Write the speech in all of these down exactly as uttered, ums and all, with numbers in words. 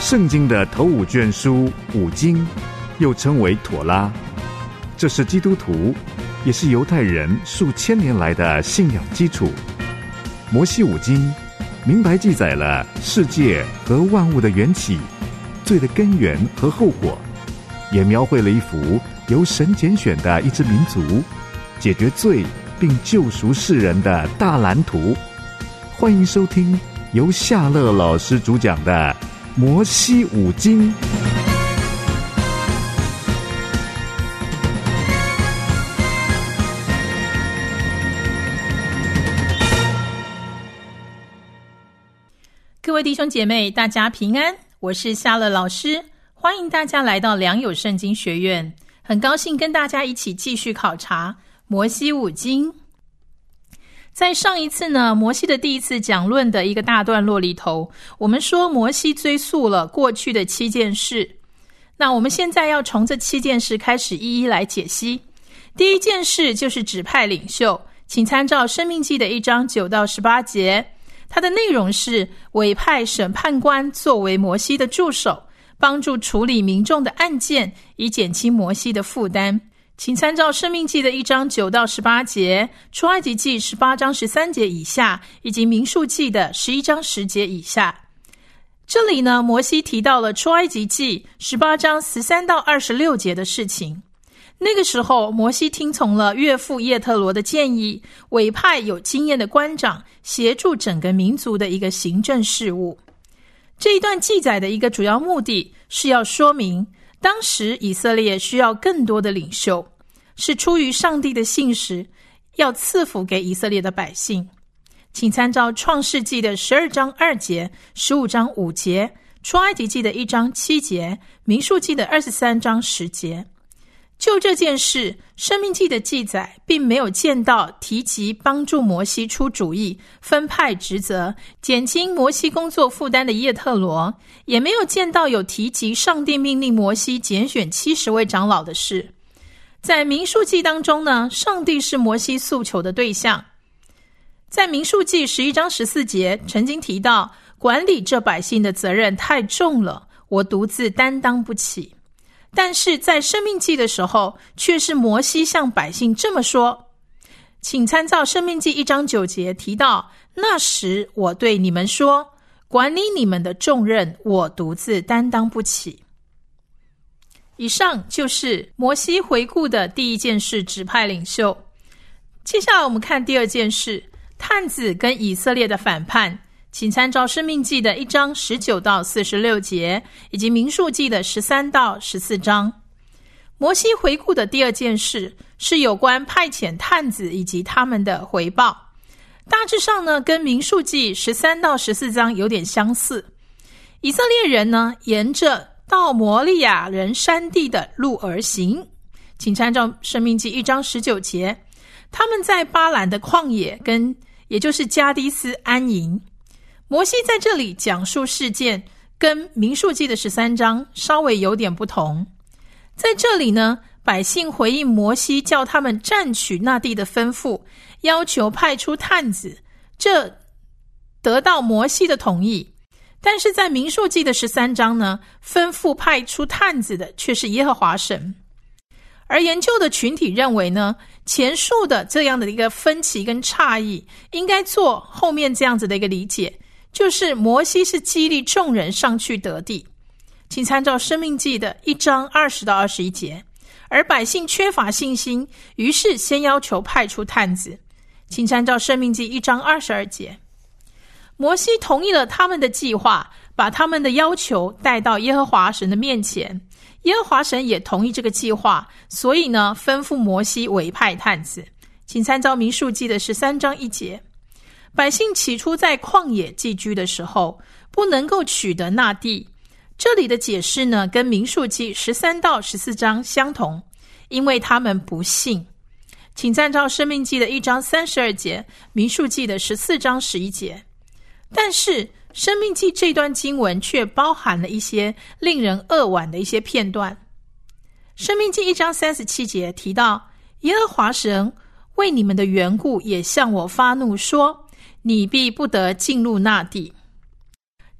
圣经的头五卷书五经，又称为妥拉，这是基督徒也是犹太人数千年来的信仰基础。摩西五经明白记载了世界和万物的缘起、罪的根源和后果，也描绘了一幅由神拣选的一支民族解决罪并救赎世人的大蓝图。欢迎收听由夏乐老师主讲的摩西五经。 各位弟兄姐妹，大家平安，我是夏乐老师，欢迎大家来到良友圣经学院，很高兴跟大家一起继续考察摩西五经。在上一次呢，摩西的第一次讲论的一个大段落里头，我们说摩西追溯了过去的七件事。那我们现在要从这七件事开始一一来解析。第一件事就是指派领袖，请参照申命记的一章九到十八节。它的内容是委派审判官作为摩西的助手，帮助处理民众的案件，以减轻摩西的负担。请参照申命记的一章九到十八节，出埃及记十八章十三节以下，以及民数记的十一章十节以下。这里呢，摩西提到了出埃及记十八章十三到二十六节的事情。那个时候，摩西听从了岳父叶特罗的建议，委派有经验的官长协助整个民族的一个行政事务。这一段记载的一个主要目的是要说明当时以色列需要更多的领袖，是出于上帝的信实，要赐福给以色列的百姓。请参照创世纪的十二章二节、十五章五节、出埃及记的一章七节、民数记的二十三章十节。就这件事，申命记的记载并没有见到提及帮助摩西出主意、分派职责、减轻摩西工作负担的叶特罗，也没有见到有提及上帝命令摩西拣选七十位长老的事。在民数记当中呢，上帝是摩西诉求的对象。在民数记十一章十四节曾经提到，管理这百姓的责任太重了，我独自担当不起。但是在申命记的时候，却是摩西向百姓这么说。请参照申命记一章九节提到，那时我对你们说，管理你们的重任，我独自担当不起。以上就是摩西回顾的第一件事，指派领袖。接下来我们看第二件事，探子跟以色列的反叛。请参照申命记的一章十九到四十六节，以及民数记的十三到十四章。摩西回顾的第二件事是有关派遣探子以及他们的回报。大致上呢，跟民数记十三到十四章有点相似。以色列人呢，沿着到摩利亚人山地的路而行。请参照申命记一章十九节，他们在巴兰的旷野跟也就是加低斯安营。摩西在这里讲述事件跟民数记的十三章稍微有点不同。在这里呢，百姓回应摩西叫他们占取那地的吩咐，要求派出探子，这得到摩西的同意。但是在民数记的十三章呢，吩咐派出探子的却是耶和华神。而研究的群体认为呢，前述的这样的一个分歧跟差异，应该做后面这样子的一个理解，就是摩西是激励众人上去得地。请参照申命记的一章二十到二十一节。而百姓缺乏信心，于是先要求派出探子。请参照申命记一章二十二节。摩西同意了他们的计划，把他们的要求带到耶和华神的面前。耶和华神也同意这个计划，所以呢，吩咐摩西委派探子。请参照民数记的十三章一节。百姓起初在旷野寄居的时候，不能够取得那地。这里的解释呢，跟民数记十三到十四章相同，因为他们不信。请参照申命记的一章三十二节，民数记的十四章十一节。但是申命记这段经文却包含了一些令人扼腕的一些片段。申命记一章三十七节提到，耶和华神为你们的缘故也向我发怒说，你必不得进入那地。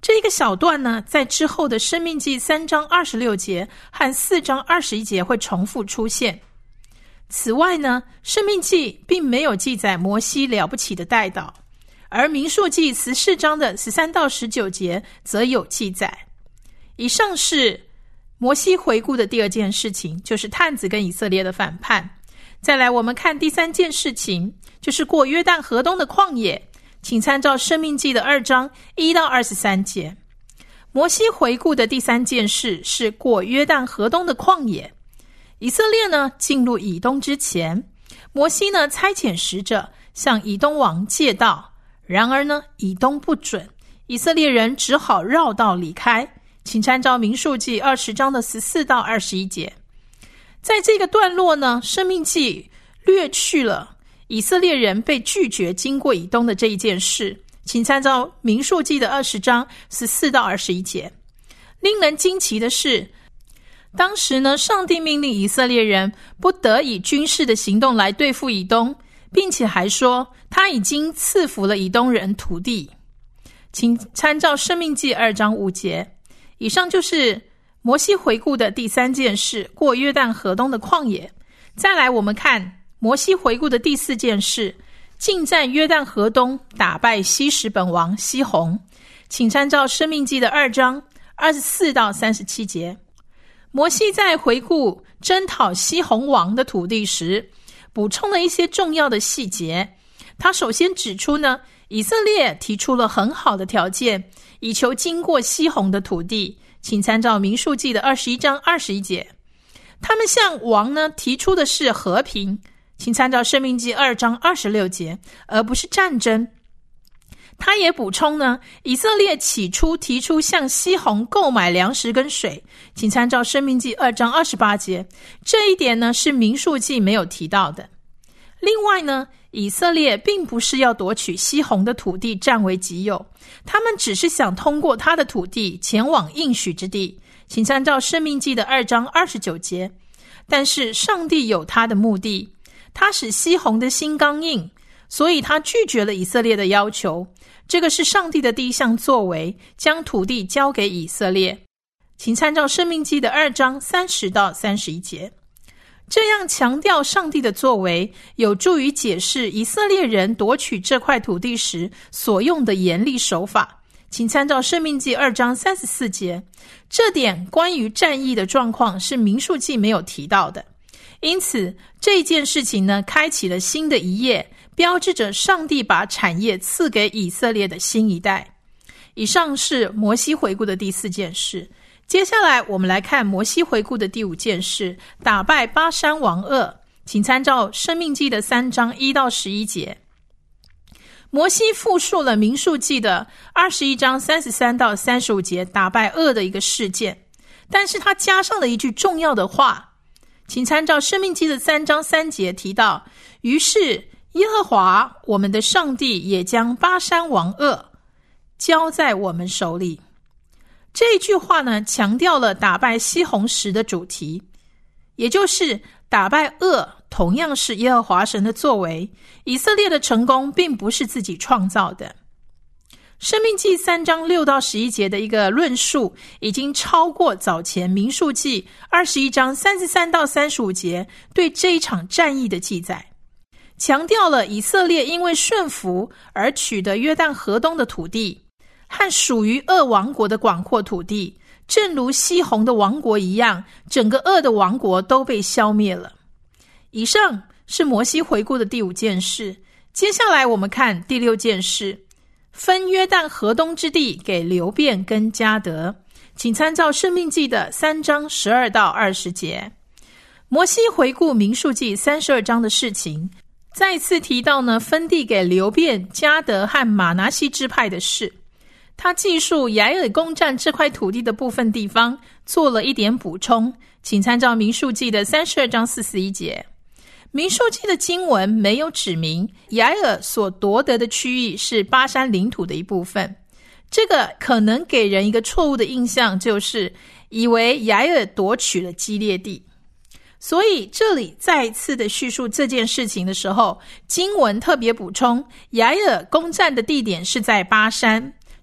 这一个小段呢，在之后的申命记三章二十六节和四章二十一节会重复出现。此外呢，申命记并没有记载摩西了不起的代祷，而民数记十四章的十三到十九节则有记载。以上是摩西回顾的第二件事情，就是探子跟以色列的反叛。再来我们看第三件事情，就是过约旦河东的旷野，请参照申命记的二章一到二十三节。摩西回顾的第三件事是过约旦河东的旷野。以色列呢进入以东之前，摩西呢差遣使者向以东王借道，然而呢以东不准，以色列人只好绕道离开。请参照民数记二十章的十四到二十一节。在这个段落呢，申命记略去了以色列人被拒绝经过以东的这一件事，请参照民数记的二十章十四到二十一节。令人惊奇的是，当时呢，上帝命令以色列人不得以军事的行动来对付以东，并且还说他已经赐福了以东人土地。请参照申命记二章五节。以上就是摩西回顾的第三件事，过约旦河东的旷野。再来我们看摩西回顾的第四件事，进占约旦河东，打败西什本王西宏。请参照申命记的二章二十四到三十七节。摩西在回顾征讨西宏王的土地时，补充了一些重要的细节。他首先指出呢，以色列提出了很好的条件，以求经过西宏的土地。请参照民数记的二十一章二十一节。他们向王呢提出的是和平，请参照申命记二章二十六节，而不是战争。他也补充呢，以色列起初提出向西宏购买粮食跟水，请参照申命记二章二十八节。这一点呢是民数记没有提到的。另外呢，以色列并不是要夺取西宏的土地占为己有，他们只是想通过他的土地前往应许之地，请参照申命记的二章二十九节。但是上帝有他的目的，他使西宏的心刚硬，所以他拒绝了以色列的要求。这个是上帝的第一项作为，将土地交给以色列。请参照申命记的二章三十到三十一节。这样强调上帝的作为，有助于解释以色列人夺取这块土地时所用的严厉手法。请参照申命记二章三十四节。这点关于战役的状况是民数记没有提到的，因此这件事情呢，开启了新的一页，标志着上帝把产业赐给以色列的新一代。以上是摩西回顾的第四件事。接下来我们来看摩西回顾的第五件事，打败巴珊王噩。请参照申命记的三章一到十一节。摩西复述了民数记的二十一章三十三到三十五节打败噩的一个事件，但是他加上了一句重要的话。请参照申命记的三章三节提到，于是耶和华我们的上帝也将巴珊王噩交在我们手里。这一句话呢，强调了打败西宏时的主题，也就是打败噩同样是耶和华神的作为，以色列的成功并不是自己创造的。申命记三章六到十一节的一个论述，已经超过早前民数记二十一章三十三到三十五节对这一场战役的记载，强调了以色列因为顺服而取得约旦河东的土地和属于噩王国的广阔土地，正如西宏的王国一样，整个噩的王国都被消灭了。以上是摩西回顾的第五件事。接下来我们看第六件事，分约旦河东之地给流便跟迦得。请参照申命记的三章十二到二十节。摩西回顾民数记三十二章的事情，再次提到呢分地给流便、迦得和玛拿西支派的事。他记述亚尔攻占这块土地的部分地方，做了一点补充，请参照民数记的三十二章四十一节。民数记的经文没有指明亚尔所夺得的区域是巴珊领土的一部分，这个可能给人一个错误的印象，就是以为亚尔夺取了基列地。所以这里再一次的叙述这件事情的时候，经文特别补充亚尔攻占的地点是在巴珊，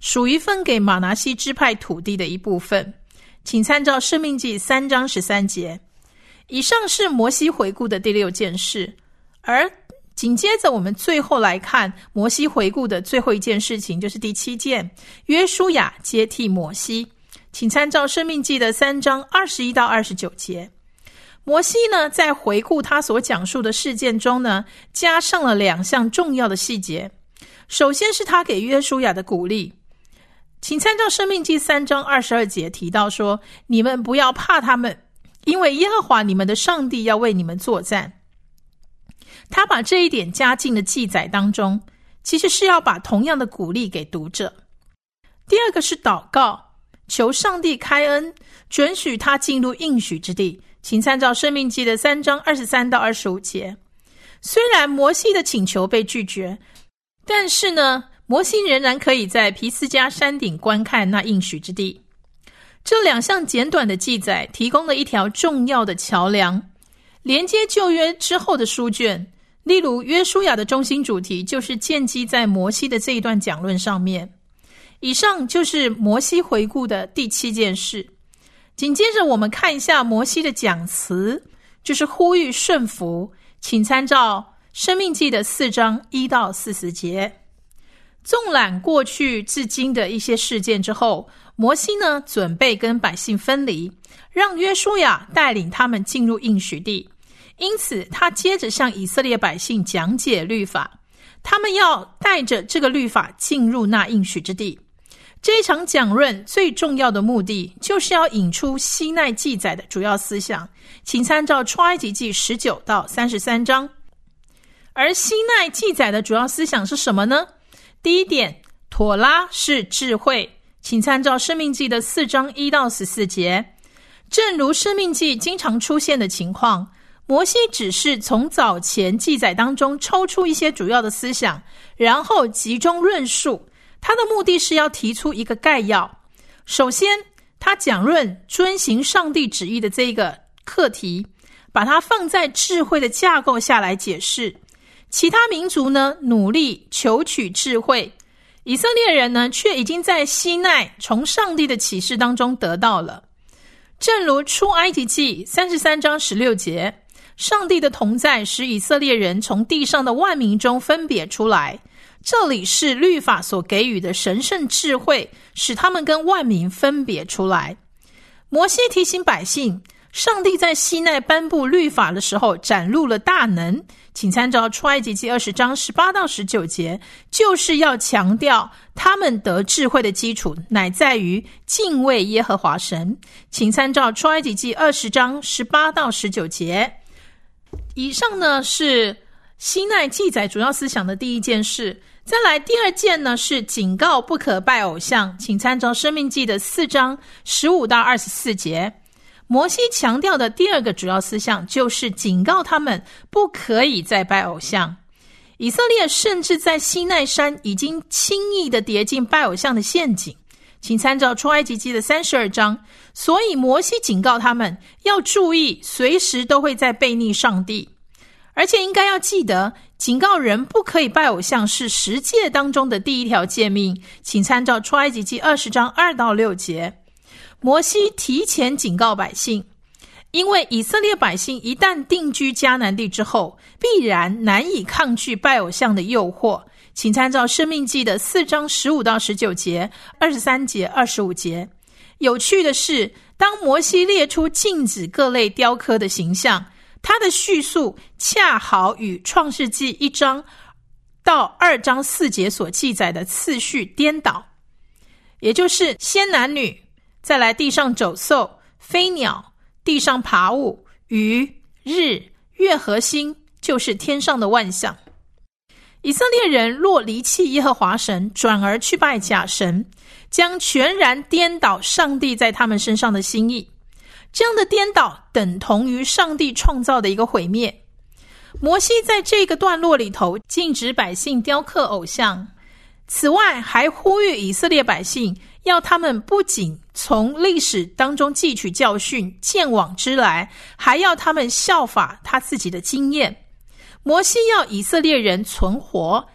属于分给玛拿西支派土地的一部分。请参照申命记三章十三节。以上是摩西回顾的第六件事，而紧接着我们最后来看摩西回顾的最后一件事情，就是第七件，约书亚接替摩西。请参照申命记的三章二十一到二十九节。摩西呢，在回顾他所讲述的事件中呢，加上了两项重要的细节。首先是他给约书亚的鼓励，请参照申命记三章二十二节提到说，你们不要怕他们，因为耶和华你们的上帝要为你们作战。他把这一点加进了记载当中，其实是要把同样的鼓励给读者。第二个是祷告，求上帝开恩，准许他进入应许之地。请参照申命记的三章二十三到二十五节。虽然摩西的请求被拒绝，但是呢，摩西仍然可以在皮斯加山顶观看那应许之地。这两项简短的记载提供了一条重要的桥梁，连接旧约之后的书卷。例如约书亚的中心主题就是建基在摩西的这一段讲论上面。以上就是摩西回顾的第七件事。紧接着我们看一下摩西的讲词，就是呼吁顺服。请参照申命记的四章一到四十节。纵览过去至今的一些事件之后，摩西呢准备跟百姓分离，让约书亚带领他们进入应许地。因此他接着向以色列百姓讲解律法，他们要带着这个律法进入那应许之地。这一场讲论最重要的目的，就是要引出西奈记载的主要思想，请参照出埃及记十九到三十三章。而西奈记载的主要思想是什么呢？第一点，妥拉是智慧，请参照申命记的四章一到十四节。正如申命记经常出现的情况，摩西只是从早前记载当中抽出一些主要的思想，然后集中论述。他的目的是要提出一个概要。首先，他讲论遵行上帝旨意的这个课题，把它放在智慧的架构下来解释。其他民族呢，努力求取智慧，以色列人呢，却已经在西奈从上帝的启示当中得到了。正如出埃及记三十三章十六节，上帝的同在使以色列人从地上的万民中分别出来，这里是律法所给予的神圣智慧，使他们跟万民分别出来。摩西提醒百姓，上帝在西奈颁布律法的时候展露了大能，请参照出埃及记二十章十八到十九节，就是要强调他们得智慧的基础乃在于敬畏耶和华神，请参照出埃及记二十章十八到十九节。以上呢是西奈记载主要思想的第一件事。再来第二件呢，是警告不可拜偶像，请参照申命记的四章十五到二十四节。摩西强调的第二个主要思想，就是警告他们不可以再拜偶像。以色列甚至在西奈山已经轻易地跌进拜偶像的陷阱，请参照出埃及记的三十二章。所以摩西警告他们要注意，随时都会在悖逆上帝。而且应该要记得，警告人不可以拜偶像是十诫当中的第一条诫命，请参照出埃及记二十章二到六节。摩西提前警告百姓，因为以色列百姓一旦定居迦南地之后，必然难以抗拒拜偶像的诱惑，请参照申命记的四章十五到十九节、二十三节、二十五节。有趣的是，当摩西列出禁止各类雕刻的形象，他的叙述恰好与创世纪一章到二章四节所记载的次序颠倒，也就是先男女，再来地上走兽、飞鸟、地上爬物、鱼、日、月和星，就是天上的万象。以色列人若离弃耶和华神，转而去拜假神，将全然颠倒上帝在他们身上的心意。这样的颠倒等同于上帝创造的一个毁灭。摩西在这个段落里头禁止百姓雕刻偶像，此外还呼吁以色列百姓，要他们不仅从历史当中汲取教训，见往知来，还要他们效法他自己的经验。摩西要以色列人存活，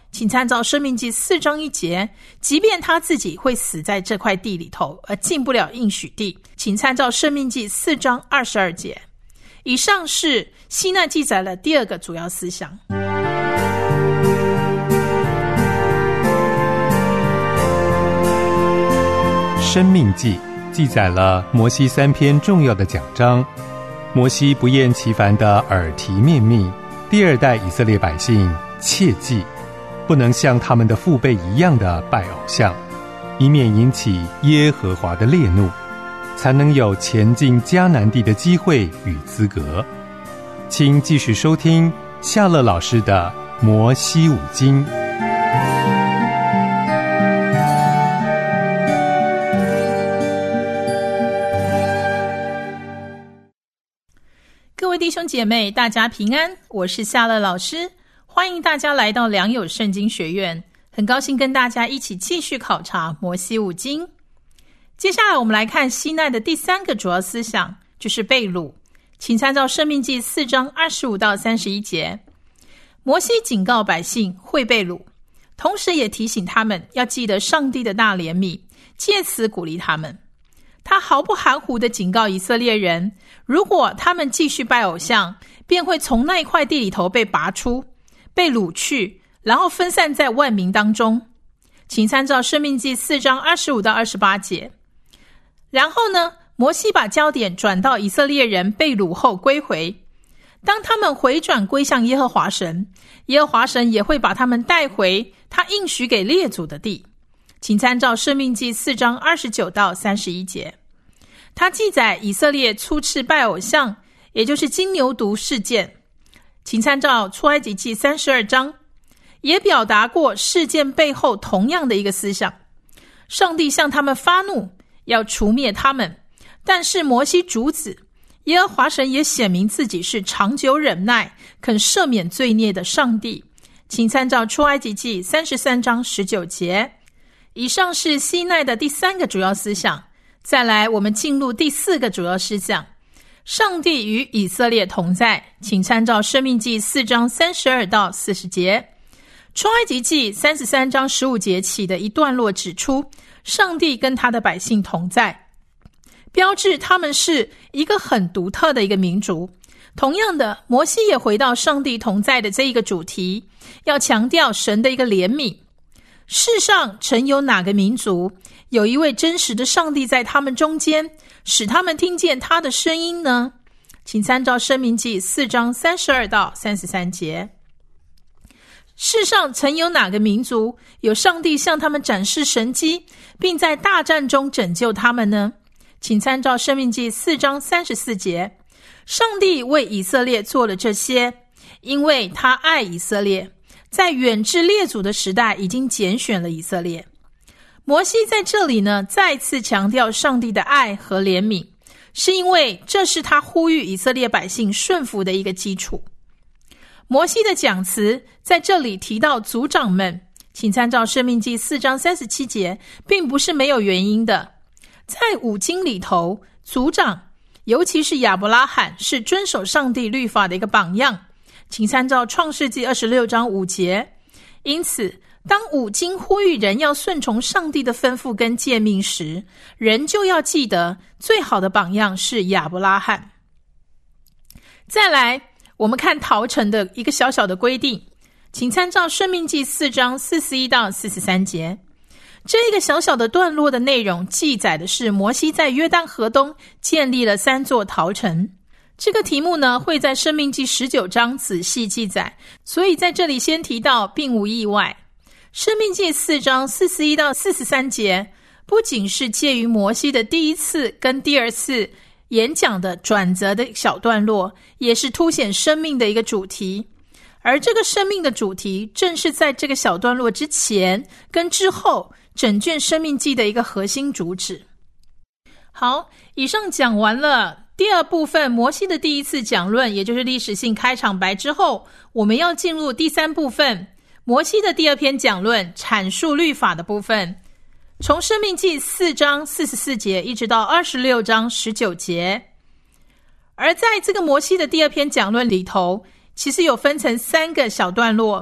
请参照申命记四章一节，即便他自己会死在这块地里头，而进不了应许地，请参照申命记四章二十二节。以上是西奈记载了第二个主要思想。 申命记记载了摩西三篇重要的讲章，摩西不厌其烦地耳提面命第二代以色列百姓切记不能像他们的父辈一样的拜偶像，以免引起耶和华的烈怒，才能有前进迦南地的机会与资格。请继续收听夏乐老师的摩西五经。 各位弟兄姐妹，大家平安，我是夏乐老师，欢迎大家来到良友圣经学院，很高兴跟大家一起继续考察摩西五经。接下来我们来看西奈的第三个主要思想，就是被掳，请参照申命记四章二十五到三十一节。摩西警告百姓会被掳，同时也提醒他们要记得上帝的大怜悯，借此鼓励他们。他毫不含糊地警告以色列人，如果他们继续拜偶像，便会从那一块地里头被拔出，被掳去，然后分散在万民当中。请参照申命记四章二十五到二十八节。然后呢，摩西把焦点转到以色列人被掳后归回，当他们回转归向耶和华神，耶和华神也会把他们带回他应许给列祖的地。请参照申命记四章二十九到三十一节。他记载以色列初次拜偶像，也就是金牛犊事件。请参照出埃及记三十二章，也表达过事件背后同样的一个思想。上帝向他们发怒，要除灭他们，但是摩西阻止。耶和华神也显明自己是长久忍耐，肯赦免罪孽的上帝。请参照出埃及记三十三章十九节。以上是西奈的第三个主要思想。再来，我们进入第四个主要思想，上帝与以色列同在。请参照申命记四章三十二到四十节。出埃及记三十三章十五节起的一段落指出，上帝跟他的百姓同在，标志他们是一个很独特的一个民族。同样的，摩西也回到上帝同在的这一个主题，要强调神的一个怜悯。世上曾有哪个民族有一位真实的上帝在他们中间，使他们听见他的声音呢？请参照申命记四章三十二到三十三节。世上曾有哪个民族有上帝向他们展示神迹，并在大战中拯救他们呢？请参照申命记四章三十四节。上帝为以色列做了这些，因为他爱以色列，在远至列祖的时代已经拣选了以色列。摩西在这里呢，再次强调上帝的爱和怜悯，是因为这是他呼吁以色列百姓顺服的一个基础。摩西的讲词在这里提到族长们，请参照申命记四章三十七节，并不是没有原因的。在五经里头，族长尤其是亚伯拉罕是遵守上帝律法的一个榜样，请参照创世纪二十六章五节。因此当五经呼吁人要顺从上帝的吩咐跟诫命时，人就要记得最好的榜样是亚伯拉罕。再来，我们看逃城的一个小小的规定，请参照申命记四章四十一到四十三节。这一个小小的段落的内容记载的是摩西在约旦河东建立了三座逃城。这个题目呢，会在申命记十九章仔细记载，所以在这里先提到并无意外。申命记四章四十一到四十三节不仅是介于摩西的第一次跟第二次演讲的转折的小段落，也是凸显生命的一个主题。而这个生命的主题正是在这个小段落之前跟之后整卷申命记的一个核心主旨。好，以上讲完了第二部分摩西的第一次讲论，也就是历史性开场白之后，我们要进入第三部分摩西的第二篇讲论，阐述律法的部分，从申命记四章四十四节一直到二十六章十九节。而在这个摩西的第二篇讲论里头，其实有分成三个小段落。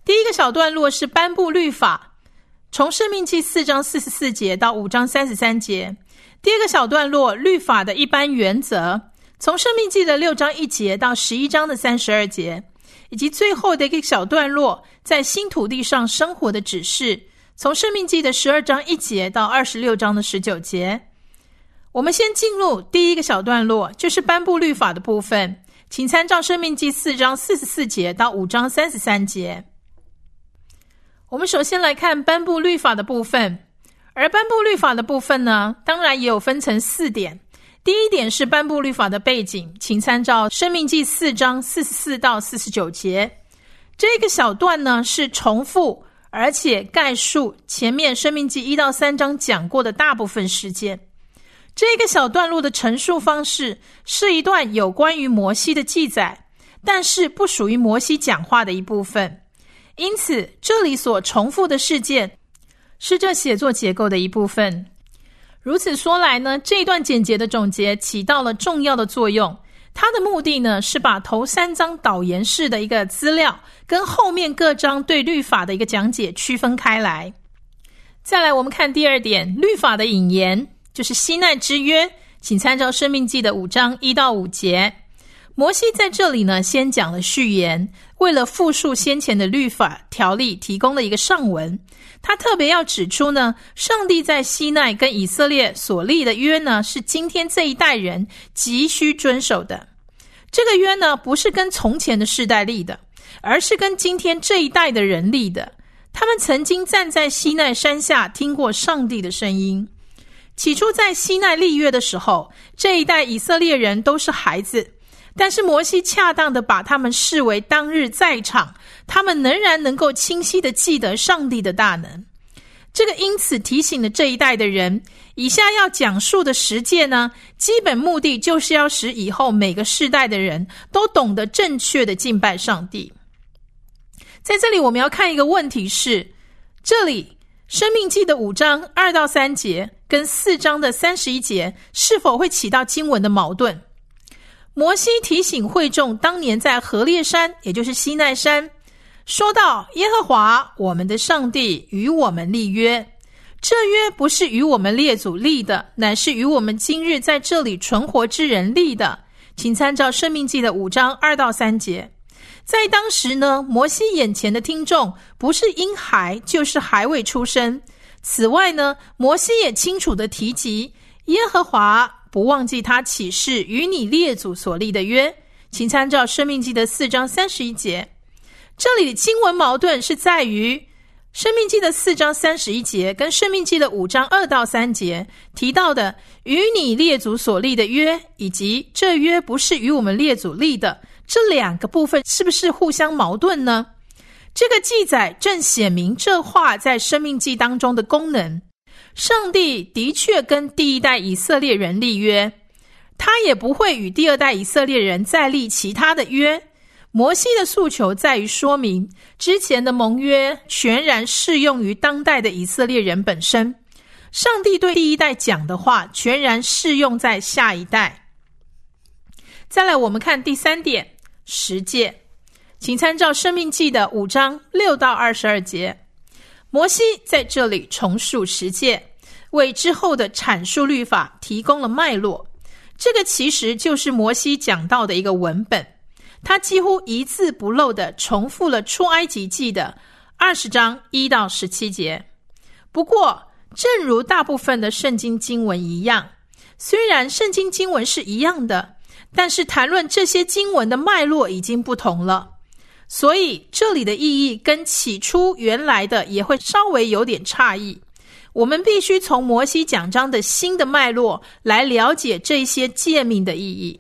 第一个小段落是颁布律法，从申命记四章四十四节到五章三十三节。第二个小段落律法的一般原则，从申命记的六章一节到十一章的三十二节，以及最后的一个小段落在新土地上生活的指示，从申命记的十二章一节到二十六章的十九节。我们先进入第一个小段落，就是颁布律法的部分，请参照申命记四章四十四节到五章三十三节。我们首先来看颁布律法的部分，而颁布律法的部分呢，当然也有分成四点。第一点是颁布律法的背景，请参照申命记四章四十四到四十九节。这个小段呢是重复而且概述前面申命记一到三章讲过的大部分事件。这个小段落的陈述方式是一段有关于摩西的记载，但是不属于摩西讲话的一部分。因此这里所重复的事件是这写作结构的一部分。如此说来呢，这一段简洁的总结起到了重要的作用。它的目的呢，是把头三章导言式的一个资料跟后面各章对律法的一个讲解区分开来。再来我们看第二点，律法的引言，就是西奈之约，请参照申命记的五章一到五节。摩西在这里呢，先讲了序言，为了复述先前的律法条例提供了一个上文。他特别要指出呢，上帝在西奈跟以色列所立的约呢，是今天这一代人急需遵守的。这个约呢，不是跟从前的世代立的，而是跟今天这一代的人立的。他们曾经站在西奈山下听过上帝的声音。起初在西奈立约的时候，这一代以色列人都是孩子，但是摩西恰当的把他们视为当日在场，他们仍然能够清晰的记得上帝的大能。这个因此提醒了这一代的人，以下要讲述的十诫呢，基本目的就是要使以后每个世代的人都懂得正确的敬拜上帝。在这里我们要看一个问题是，这里申命记的五章二到三节跟四章的三十一节是否会起到经文的矛盾？摩西提醒会众当年在何烈山，也就是西奈山，说到耶和华我们的上帝与我们立约，这约不是与我们列祖立的，乃是与我们今日在这里存活之人立的，请参照申命记的五章二到三节。在当时呢，摩西眼前的听众不是婴孩就是还未出生。此外呢，摩西也清楚地提及耶和华不忘记他起誓与你列祖所立的约，请参照申命记的四章三十一节。这里的经文矛盾是在于申命记的四章三十一节跟申命记的五章二到三节提到的与你列祖所立的约，以及这约不是与我们列祖立的，这两个部分是不是互相矛盾呢？这个记载正显明这话在申命记当中的功能。上帝的确跟第一代以色列人立约，他也不会与第二代以色列人再立其他的约。摩西的诉求在于说明之前的盟约全然适用于当代的以色列人本身，上帝对第一代讲的话全然适用在下一代。再来我们看第三点，十诫，请参照申命记的五章六到二十二节。摩西在这里重述十诫，为之后的阐述律法提供了脉络。这个其实就是摩西讲到的一个文本，他几乎一字不漏地重复了出埃及记的二十章一到十七节。不过正如大部分的圣经经文一样，虽然圣经经文是一样的，但是谈论这些经文的脉络已经不同了，所以这里的意义跟起初原来的也会稍微有点差异。我们必须从摩西讲章的新的脉络来了解这些诫命的意义。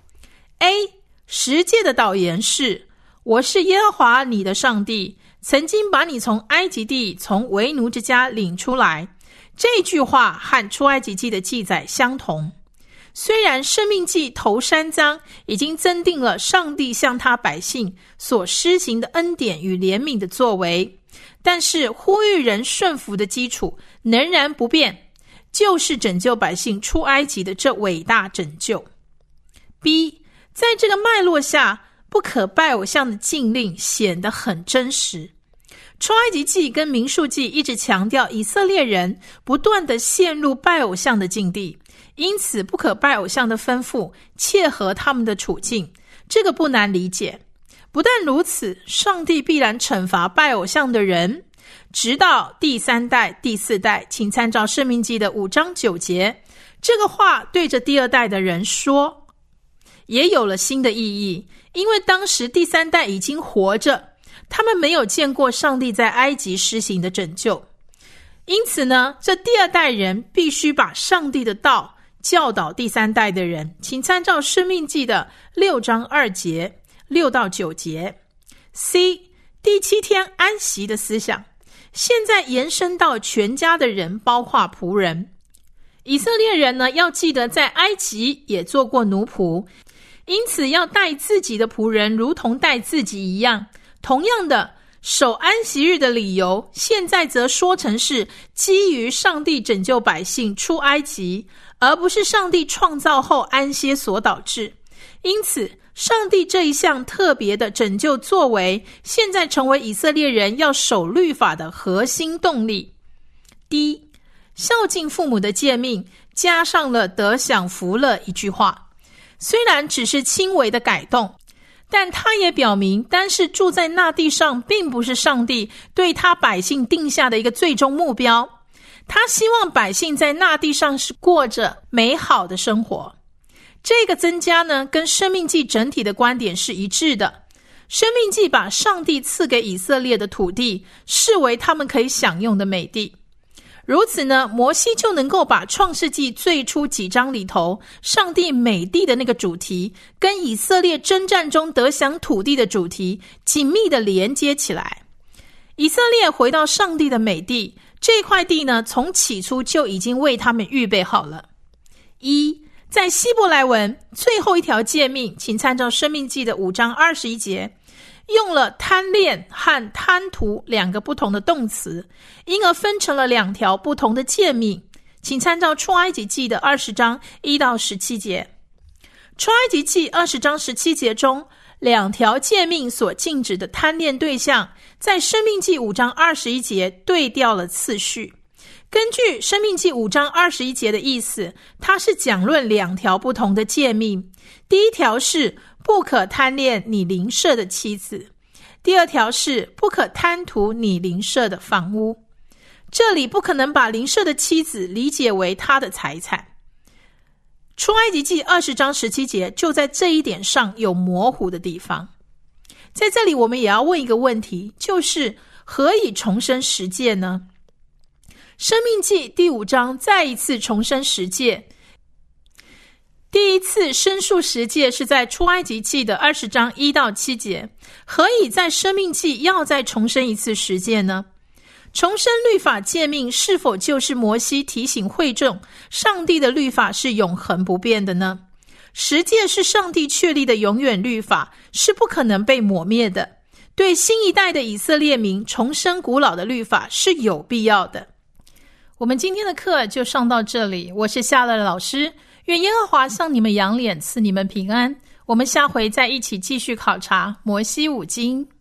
A. 十诫的导言是：我是耶和华你的上帝，曾经把你从埃及地从为奴之家领出来。这句话和出埃及记的记载相同。虽然申命记头三章已经增订了上帝向他百姓所施行的恩典与怜悯的作为，但是呼吁人顺服的基础仍然不变，就是拯救百姓出埃及的这伟大拯救。 B. 在这个脉络下，不可拜偶像的禁令显得很真实。 出埃及记跟民数记一直强调以色列人不断地陷入拜偶像的境地，因此不可拜偶像的吩咐切合他们的处境，这个不难理解。不但如此，上帝必然惩罚拜偶像的人，直到第三代、第四代，请参照申命记的五章九节。这个话对着第二代的人说，也有了新的意义，因为当时第三代已经活着，他们没有见过上帝在埃及施行的拯救，因此呢，这第二代人必须把上帝的道教导第三代的人，请参照申命记的六章二节六到九节。 C. 第七天安息的思想现在延伸到全家的人，包括仆人。以色列人呢，要记得在埃及也做过奴仆，因此要待自己的仆人如同待自己一样。同样的，守安息日的理由现在则说成是基于上帝拯救百姓出埃及，而不是上帝创造后安歇所导致。因此上帝这一项特别的拯救作为，现在成为以色列人要守律法的核心动力。第一，孝敬父母的诫命加上了得享福乐一句话，虽然只是轻微的改动，但他也表明单是住在那地上并不是上帝对他百姓定下的一个最终目标，他希望百姓在那地上是过着美好的生活。这个增加呢，跟申命记整体的观点是一致的。申命记把上帝赐给以色列的土地视为他们可以享用的美地，如此呢，摩西就能够把创世纪最初几章里头上帝美地的那个主题跟以色列征战中得享土地的主题紧密的连接起来。以色列回到上帝的美地，这块地呢，从起初就已经为他们预备好了。一，在希伯来文最后一条诫命，请参照申命记的五章二十一节，用了贪恋和贪图两个不同的动词，因而分成了两条不同的诫命，请参照出埃及记的二十章一到十七节。出埃及记二十章十七节中，两条诫命所禁止的贪恋对象，在申命记五章二十一节对调了次序。根据申命记五章二十一节的意思，它是讲论两条不同的诫命。第一条是不可贪恋你邻舍的妻子，第二条是不可贪图你邻舍的房屋。这里不可能把邻舍的妻子理解为他的财产。出埃及记二十章十七节就在这一点上有模糊的地方。在这里我们也要问一个问题，就是何以重申十诫呢？申命记第五章再一次重申十诫，第一次申述十诫是在出埃及记的二十章一到七节，何以在申命记要再重申一次十诫呢？重申律法诫命是否就是摩西提醒会众上帝的律法是永恒不变的呢？十诫是上帝确立的永远律法，是不可能被抹灭的，对新一代的以色列民重申古老的律法是有必要的。我们今天的课就上到这里，我是夏乐老师，愿耶和华向你们扬脸，赐你们平安。我们下回再一起继续考察摩西五经。